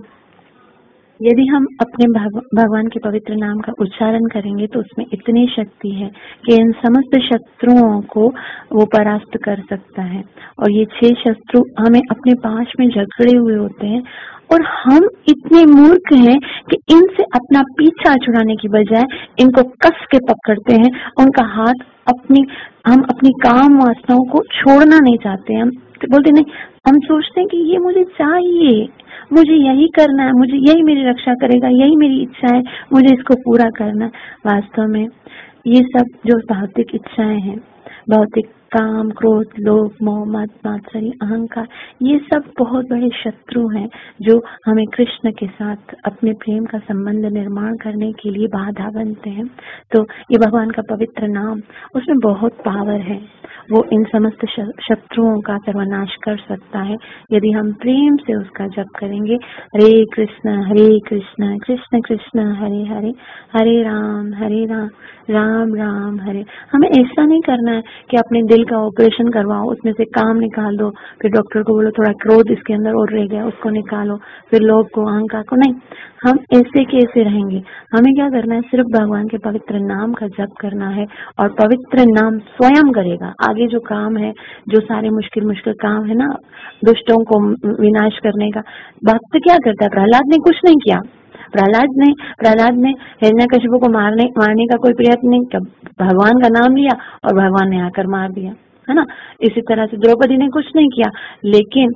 यदि हम अपने भगवान के पवित्र नाम का उच्चारण करेंगे तो उसमें इतनी शक्ति है कि इन समस्त शत्रुओं को वो परास्त कर सकता है। और ये 6 शत्रु हमें अपने पास में जकड़े हुए होते हैं और हम इतने मूर्ख हैं कि इनसे अपना पीछा छुड़ाने की बजाय इनको कस के पकड़ते हैं, उनका हाथ हम अपनी काम वासनाओं को छोड़ना नहीं चाहते। हम बोलते नहीं, हम सोचते हैं कि ये मुझे चाहिए, मुझे यही करना है, मुझे यही मेरी रक्षा करेगा, यही मेरी इच्छा है, मुझे इसको पूरा करना है। वास्तव में ये सब जो भौतिक इच्छाएं हैं, भौतिक काम, क्रोध, लोभ, मोह, मद, मात्सर्य, अहंकार, ये सब बहुत बड़े शत्रु हैं जो हमें कृष्ण के साथ अपने प्रेम का संबंध निर्माण करने के लिए बाधा बनते हैं। तो ये भगवान का पवित्र नाम, उसमें बहुत पावर है वो इन समस्त शत्रुओं का सर्वनाश कर सकता है यदि हम प्रेम से उसका जप करेंगे। हरे कृष्ण कृष्ण कृष्ण हरे हरे, हरे राम राम राम हरे। हमें ऐसा नहीं करना है कि अपने दिल का ऑपरेशन करवाओ, उसमें से काम निकाल दो, फिर डॉक्टर को बोलो थोड़ा क्रोध इसके अंदर और रह गया उसको निकालो, फिर लोभ को अहंकार को, नहीं। हम ऐसे कैसे रहेंगे? हमें क्या करना है? सिर्फ भगवान के पवित्र नाम का जप करना है और पवित्र नाम स्वयं करेगा। आगे जो काम है, जो सारे मुश्किल काम है ना, दुष्टों को विनाश करने का, भक्त क्या करता है? प्रहलाद ने कुछ नहीं किया। प्रहलाद ने हिरण्यकशिपु को मारने का कोई प्रयत्न नहीं किया, भगवान का नाम लिया और भगवान ने आकर मार दिया, है ना। इसी तरह से द्रौपदी ने कुछ नहीं किया, लेकिन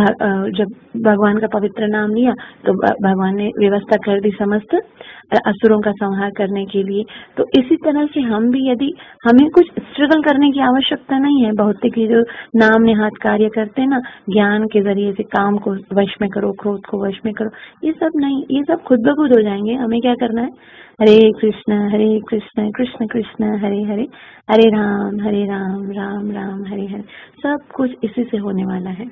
जब भगवान का पवित्र नाम लिया तो भगवान ने व्यवस्था कर दी समस्त असुरों का संहार करने के लिए। तो इसी तरह से हम भी, यदि हमें कुछ स्ट्रगल करने की आवश्यकता नहीं है, भौतिक जो नाम निहात कार्य करते हैं ना, ज्ञान के जरिए से काम को वश में करो, क्रोध को वश में करो, ये सब नहीं, ये सब खुद ब खुद हो जाएंगे। हमें क्या करना है? हरे कृष्ण कृष्ण कृष्ण हरे हरे, हरे राम राम राम हरे हरे। सब कुछ इसी से होने वाला है।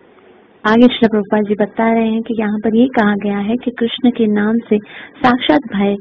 आगे श्री प्रभुपाद जी बता रहे हैं कि यहाँ पर ये कहा गया है कि कृष्ण के नाम से साक्षात भय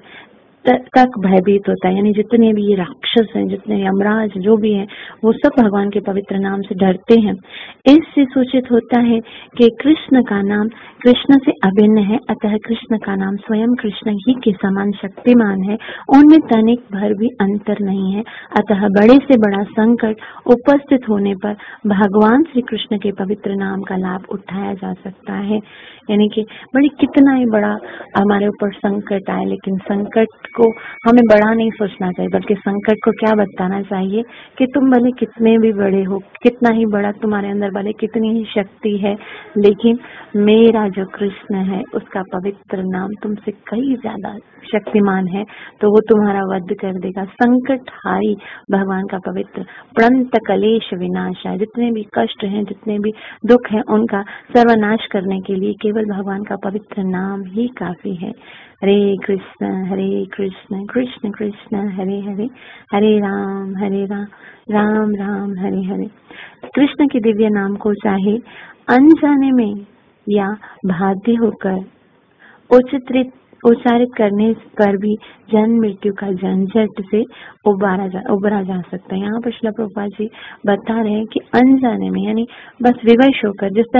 तक भयभीत होता है, यानी जितने भी ये राक्षस हैं, जितने यमराज जो भी हैं, वो सब भगवान के पवित्र नाम से डरते हैं। इससे सूचित होता है कि कृष्ण का नाम कृष्ण से अभिन्न है, अतः कृष्ण का नाम स्वयं कृष्ण ही के समान शक्तिमान है, उनमें तनिक भर भी अंतर नहीं है। अतः बड़े से बड़ा संकट उपस्थित होने पर भगवान श्री कृष्ण के पवित्र नाम का लाभ उठाया जा सकता है। यानी कि बड़ी कितना ही बड़ा हमारे ऊपर संकट आए, लेकिन संकट को हमें बड़ा नहीं सोचना चाहिए, बल्कि संकट को क्या बताना चाहिए कि तुम भले कितने भी बड़े हो, कितना ही बड़ा तुम्हारे अंदर भले कितनी ही शक्ति है, लेकिन मेरा जो कृष्ण है उसका पवित्र नाम तुमसे कई ज्यादा शक्तिमान है, तो वो तुम्हारा वध कर देगा। संकट हारी भगवान का पवित्र प्रणत कलेश विनाशा, जितने भी कष्ट हैं, जितने भी दुख हैं, उनका सर्वनाश करने के लिए केवल भगवान का पवित्र नाम ही काफी है। हरे कृष्ण कृष्ण कृष्ण हरे हरे, हरे राम राम राम हरे हरे। कृष्ण के दिव्य नाम को चाहे अनजाने में या बाध्य होकर उच्चारित करने पर भी जन्म मृत्यु का झंझट से उबरा जा सकता है। यहाँ पर श्रील प्रभुपाद जी बता रहे हैं कि अनजाने में, यानी बस विवश होकर, जिस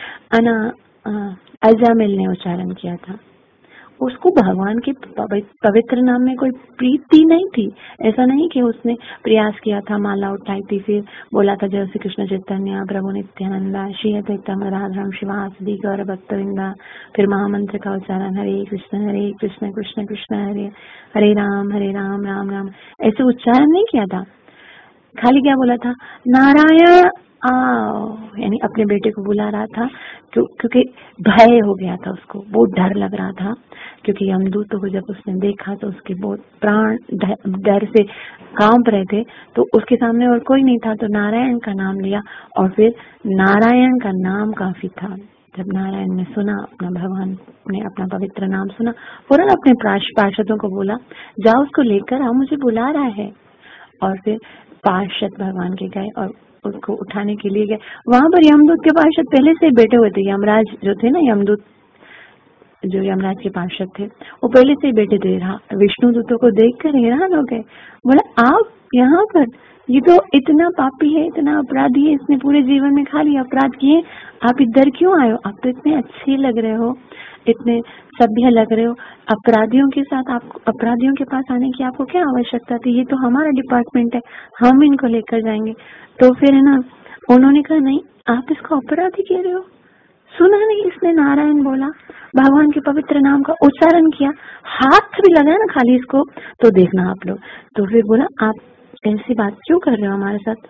तरह अजामिल ने उच्चारण किया था, उसको भगवान के पवित्र नाम में कोई प्रीति नहीं थी। ऐसा नहीं कि उसने प्रयास किया था, माला उठाई थी, फिर बोला था जय श्री कृष्ण चैतन्य प्रभु नित्यानंदा श्री अद्वैतम राधरम शिवासदि गौर भक्तवृंदा, फिर महामंत्र का उच्चारण हरे कृष्ण कृष्ण कृष्ण हरे हरे राम राम राम, ऐसे उच्चारण नहीं किया था। खाली क्या बोला था? नारायण आओ, यानी अपने बेटे को बुला रहा था, क्योंकि भय हो गया था उसको, बहुत डर लग रहा था, क्योंकि यमदूतों को जब उसने देखा तो उसके बहुत प्राण डर से कांप रहे थे। तो उसके सामने और कोई नहीं था, तो नारायण का नाम लिया, और फिर नारायण का नाम काफी था। जब नारायण ने सुना, अपना भगवान ने अपना पवित्र नाम सुना, फौरन अपने पार्षदों को बोला, जाओ उसको लेकर आओ, मुझे बुला रहा है। और फिर पार्षद भगवान के गए और उसको उठाने के लिए गए। वहां पर यमदूत के पार्षद पहले से बैठे हुए थे। यमराज जो थे ना, यमदूत जो यमराज के पार्षद थे, वो पहले से ही बैठे थे। विष्णु दूतों को देखकर हैरान हो गए, बोला आप यहाँ पर, ये तो इतना पापी है, इतना अपराधी है, इसने पूरे जीवन में खाली अपराध किए, आप इधर क्यों आए हो? आप तो इतने अच्छे लग रहे हो, इतने सभ्य लग रहे हो, अपराधियों के साथ, आप अपराधियों के पास आने की आपको क्या आवश्यकता थी? ये तो हमारा डिपार्टमेंट है, हम इनको लेकर जाएंगे। तो फिर है ना, उन्होंने कहा नहीं, आप इसको अपराधी कह रहे हो। सुना नहीं इसने नारायण बोला, भगवान के पवित्र नाम का उच्चारण किया, हाथ भी लगाया ना खाली इसको, तो देखना आप लोग। तो फिर बोला आप ऐसी बात क्यों कर रहे हो हमारे साथ?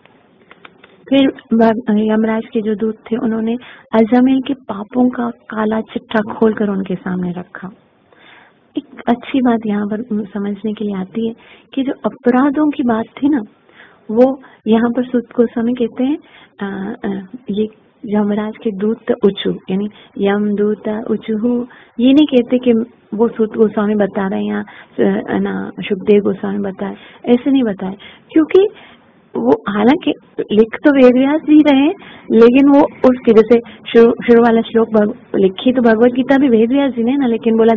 फिर यमराज के जो दूत थे, उन्होंने अजमेर के पापों का काला चिट्ठा खोलकर उनके सामने रखा। एक अच्छी बात यहाँ पर समझने के लिए आती है कि जो अपराधों की बात थी ना, वो यहाँ पर सूत गोस्वामी कहते हैं ये यमराज के दूत उचु, यानी यमदूत उचु, ये नहीं कहते कि वो सूत गोस्वामी बता रहे हैं या ना सुखदेव गोस्वामी बताए, ऐसे नहीं बताए, क्योंकि वो हालांकि लिख तो वेद व्यास जी रहे हैं, लेकिन वो उसके जैसे शुरू वाला श्लोक लिखी तो भगवत गीता भी वेद व्यास जी ने ना, लेकिन बोला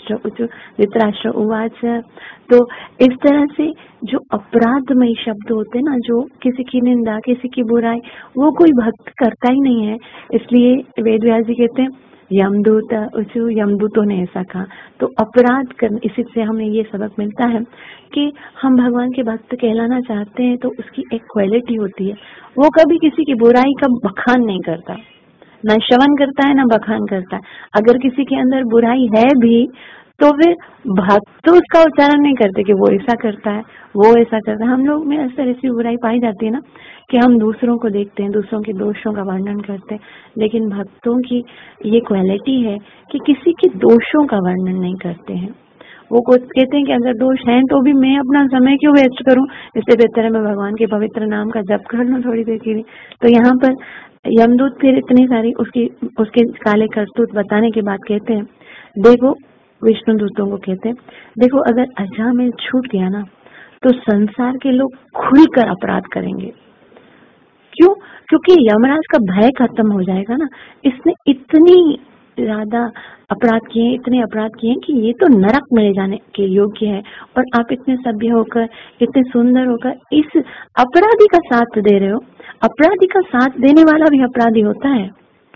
धृतराष्ट्र उवाच। तो इस तरह से जो अपराधमयी शब्द होते हैं ना, जो किसी की निंदा, किसी की बुराई, वो कोई भक्त करता ही नहीं है। इसलिए वेद व्यास जी कहते हैं यमदूत उचु, यमदूतों ने ऐसा कहा। तो अपराध करने, इसी से हमें ये सबक मिलता है कि हम भगवान के भक्त कहलाना चाहते हैं तो उसकी एक क्वालिटी होती है, वो कभी किसी की बुराई का बखान नहीं करता, न श्रवण करता है न बखान करता है। अगर किसी के अंदर बुराई है भी तो फिर भक्त तो उसका उच्चारण नहीं करते कि वो ऐसा करता है, वो ऐसा करता है। हम लोग में अक्सर ऐसी बुराई पाई जाती है ना कि हम दूसरों को देखते हैं, दूसरों के दोषों का वर्णन करते हैं, लेकिन भक्तों की ये क्वालिटी है कि किसी के दोषों का वर्णन नहीं करते हैं। वो कहते हैं कि अगर दोष हैं तो भी मैं अपना समय क्यों वेस्ट करूं, इससे बेहतर है मैं भगवान के पवित्र नाम का जप कर लूं थोड़ी देर के लिए। तो यहाँ पर यमदूत फिर इतनी सारी उसके काले करतूत बताने के बाद कहते हैं, देखो विष्णु दूतों को कहते हैं, देखो अगर अजामिल छूट गया ना तो संसार के लोग खुलकर अपराध करेंगे। क्यों? क्योंकि यमराज का भय खत्म हो जाएगा ना। इसने इतनी ज्यादा अपराध किए, इतने अपराध किए कि ये तो नरक में ले जाने के योग्य है, और आप इतने सभ्य होकर, इतने सुंदर होकर इस अपराधी का साथ दे रहे हो। अपराधी का साथ देने वाला भी अपराधी होता है।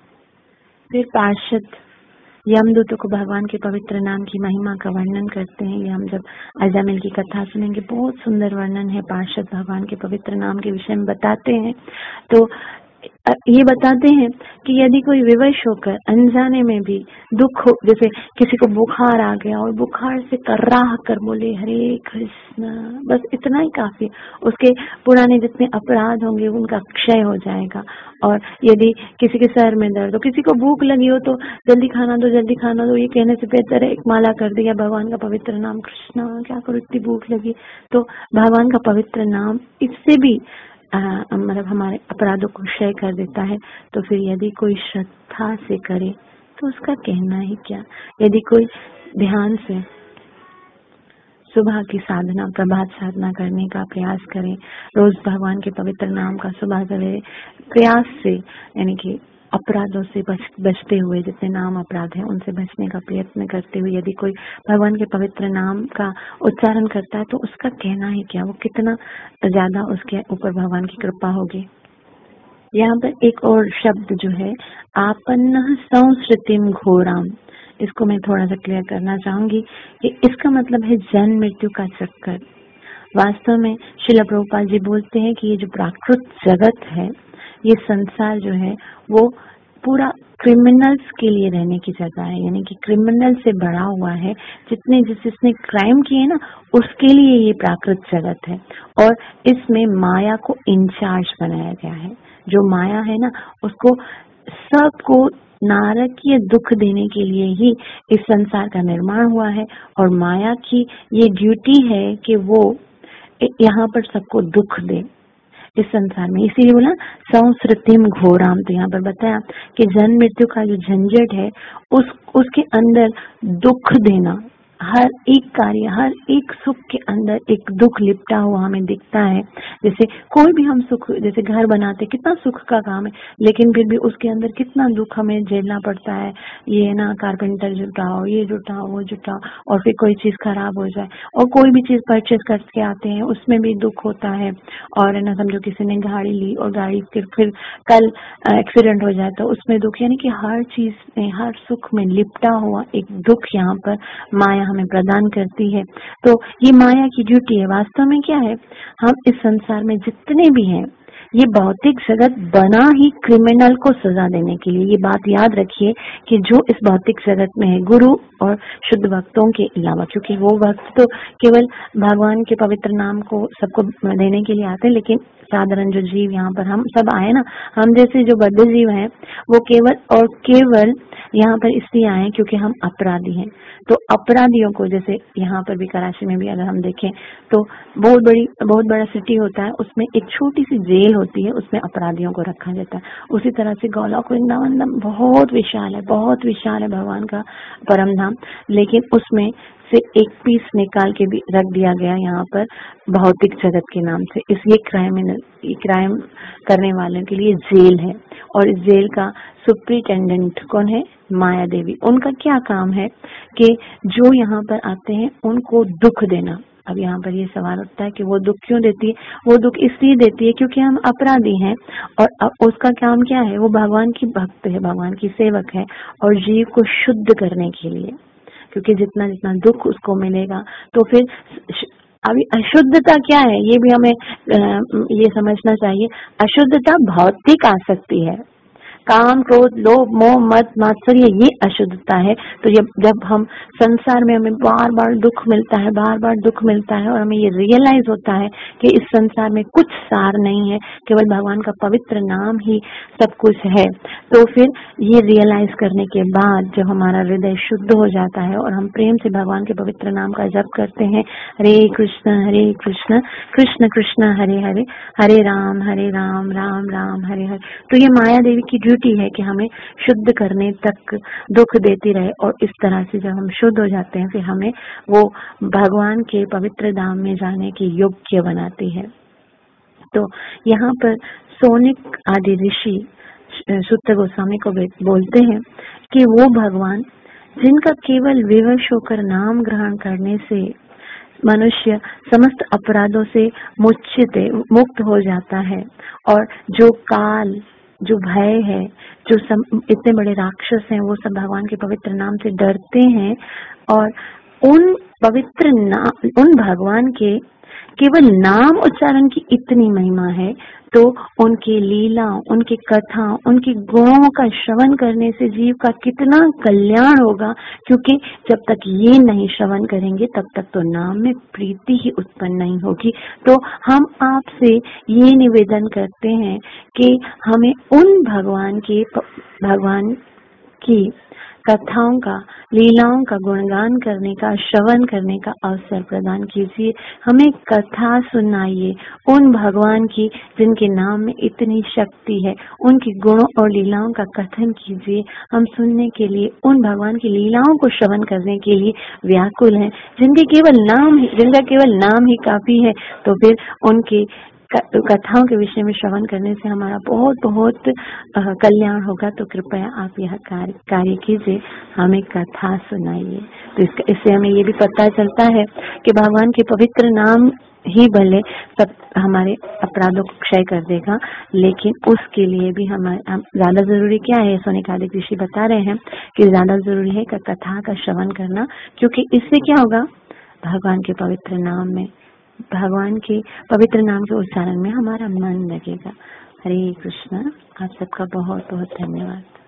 फिर पार्षद यमदूतों को भगवान के पवित्र नाम की महिमा का वर्णन करते हैं। ये हम जब अजामिल की कथा सुनेंगे, बहुत सुंदर वर्णन है, पार्षद भगवान के पवित्र नाम के विषय में बताते हैं। तो ये बताते हैं कि यदि कोई विवश होकर अनजाने में भी दुख हो, जैसे किसी को बुखार आ गया और बुखार से कर्राह कर बोले हरे कृष्ण, बस इतना ही काफी, उसके पुराने जितने अपराध होंगे उनका क्षय हो जाएगा। और यदि किसी के सर में दर्द हो, किसी को भूख लगी हो तो जल्दी खाना दो, जल्दी खाना दो, ये कहने से बेहतर है एक माला कर दिया भगवान का पवित्र नाम, कृष्णा क्या करो इतनी भूख लगी। तो भगवान का पवित्र नाम इससे भी मतलब हमारे अपराधों को क्षय कर देता है। तो फिर यदि कोई श्रद्धा से करे तो उसका कहना ही क्या। यदि कोई ध्यान से सुबह की साधना, प्रभात साधना करने का प्रयास करें, रोज भगवान के पवित्र नाम का सुबह सवेरे प्रयास से, यानी कि अपराधों से बचते हुए, जितने नाम अपराध हैं उनसे बचने का प्रयत्न करते हुए यदि कोई भगवान के पवित्र नाम का उच्चारण करता है तो उसका कहना ही क्या, वो कितना ज्यादा उसके ऊपर भगवान की कृपा होगी। यहाँ पर एक और शब्द जो है आपन्न संस्कृतिम घोराम, इसको मैं थोड़ा सा क्लियर करना चाहूंगी कि इसका मतलब है जन्म मृत्यु का चक्कर। वास्तव में श्रील प्रभुपाद जी बोलते हैं कि ये जो प्राकृत जगत है, ये संसार जो है वो पूरा क्रिमिनल्स के लिए रहने की जगह है, यानी कि क्रिमिनल से भरा हुआ है। जिसने क्राइम किए ना उसके लिए ये प्राकृत जगत है, और इसमें माया को इंचार्ज बनाया गया है। जो माया है ना उसको सबको नारकीय दुख देने के लिए ही इस संसार का निर्माण हुआ है, और माया की ये ड्यूटी है कि वो यहाँ पर सबको दुख दे इस संसार में। इसीलिए बोला संस्कृतिम घोराम। तो यहाँ पर बताया कि जन्म मृत्यु का जो झंझट है उसके अंदर दुख देना, हर एक कार्य, हर एक सुख के अंदर एक दुख लिपटा हुआ हमें दिखता है। जैसे कोई भी हम सुख, जैसे घर बनाते, कितना सुख का काम है, लेकिन फिर भी उसके अंदर कितना दुख हमें झेलना पड़ता है। ये ना कारपेंटर जुटाओ, ये जुटाओ, वो जुटाओ, और फिर कोई चीज खराब हो जाए, और कोई भी चीज परचेज करके आते हैं उसमें भी दुख होता है। और है ना, समझो किसी ने गाड़ी ली और गाड़ी फिर कल एक्सीडेंट हो जाए तो उसमें दुख, यानी कि हर चीज में, हर सुख में लिपटा हुआ एक दुख यहाँ पर माया हमें प्रदान करती है। तो ये माया की ड्यूटी है। वास्तव में क्या है, हम इस संसार में जितने भी हैं, ये भौतिक जगत बना ही क्रिमिनल को सजा देने के लिए। ये बात याद रखिए कि जो इस भौतिक जगत में है, गुरु और शुद्ध भक्तों के अलावा, क्योंकि वो भक्त तो केवल भगवान के पवित्र नाम को सबको देने के लिए आते हैं, लेकिन साधारण जो जीव यहाँ पर हम सब आए ना, हम जैसे जो बद्ध जीव हैं, वो केवल और केवल यहाँ पर इसलिए आए क्योंकि हम अपराधी हैं। तो अपराधियों को, जैसे यहाँ पर भी कराची में भी अगर हम देखें तो बहुत बड़ा सिटी होता है, उसमें एक छोटी सी जेल होती है, उसमें अपराधियों को रखा जाता है। उसी तरह से गोलोक वृंदावन बहुत विशाल है, बहुत विशाल है भगवान का परम धाम, लेकिन उसमें से एक पीस निकाल के भी रख दिया गया यहाँ पर भौतिक जगत के नाम से। इसलिए क्राइम करने वालों के लिए जेल है, और इस जेल का सुप्रिटेंडेंट कौन है? माया देवी। उनका क्या काम है कि जो यहाँ पर आते हैं उनको दुख देना। अब यहाँ पर ये सवाल उठता है कि वो दुख क्यों देती है? वो दुख इसलिए देती है क्योंकि हम अपराधी हैं, और उसका काम क्या है? वो भगवान की भक्त है, भगवान की सेवक है, और जीव को शुद्ध करने के लिए, क्योंकि जितना जितना दुख उसको मिलेगा तो फिर अभी अशुद्धता क्या है ये भी हमें ये समझना चाहिए। अशुद्धता भौतिक आसक्ति है, काम, क्रोध, लोभ, मोह, मद, मात्सर्य, ये अशुद्धता है। तो जब हम संसार में हमें बार बार दुख मिलता है, बार बार दुख मिलता है, और हमें ये रियलाइज होता है कि इस संसार में कुछ सार नहीं है, केवल भगवान का पवित्र नाम ही सब कुछ है, तो फिर ये रियलाइज करने के बाद जब हमारा हृदय शुद्ध हो जाता है और हम प्रेम से भगवान के पवित्र नाम का जप करते हैं, हरे कृष्ण कृष्ण कृष्ण हरे हरे, हरे राम राम राम हरे हरे, तो ये माया देवी की ड्यूटी है कि हमें शुद्ध करने तक दुख देती रहे। और इस तरह से जब हम शुद्ध हो जाते हैं फिर हमें वो भगवान के पवित्र धाम में जाने की योग्य बनाती है। तो यहाँ पर सोनिक आदि ऋषि सुत्त गोस्वामी को बोलते हैं कि वो भगवान जिनका केवल विवश होकर नाम ग्रहण करने से मनुष्य समस्त अपराधों से मुक्त हो जाता है, और जो काल, जो भय है, जो इतने बड़े राक्षस हैं, वो सब भगवान के पवित्र नाम से डरते हैं, और उन भगवान के केवल नाम उच्चारण की इतनी महिमा है, तो उनकी लीलाओं, उनकी कथाओं, उनके गुणों का श्रवण करने से जीव का कितना कल्याण होगा, क्योंकि जब तक ये नहीं श्रवण करेंगे तब तक तो नाम में प्रीति ही उत्पन्न नहीं होगी। तो हम आपसे ये निवेदन करते हैं कि हमें उन भगवान की कथाओं का, लीलाओं का गुणगान करने का, श्रवण करने का अवसर प्रदान कीजिए। हमें कथा सुनाइए उन भगवान की जिनके नाम में इतनी शक्ति है, उनके गुणों और लीलाओं का कथन कीजिए। हम सुनने के लिए, उन भगवान की लीलाओं को श्रवण करने के लिए व्याकुल हैं, जिनका केवल नाम ही काफी है। तो फिर उनके कथाओं के विषय में श्रवण करने से हमारा बहुत बहुत कल्याण होगा। तो कृपया आप यह कार्य कीजिए, हमें कथा सुनाइए। तो इससे हमें ये भी पता चलता है कि भगवान के पवित्र नाम ही भले सब हमारे अपराधों को क्षय कर देगा, लेकिन उसके लिए भी हम ज्यादा जरूरी क्या है, सोनिकादि ऋषि बता रहे हैं कि ज्यादा जरूरी है कथा का श्रवण करना, क्योंकि इससे क्या होगा, भगवान के पवित्र नाम में, भगवान के पवित्र नाम के उच्चारण में हमारा मन लगेगा। हरे कृष्णा। आप सबका बहुत बहुत धन्यवाद।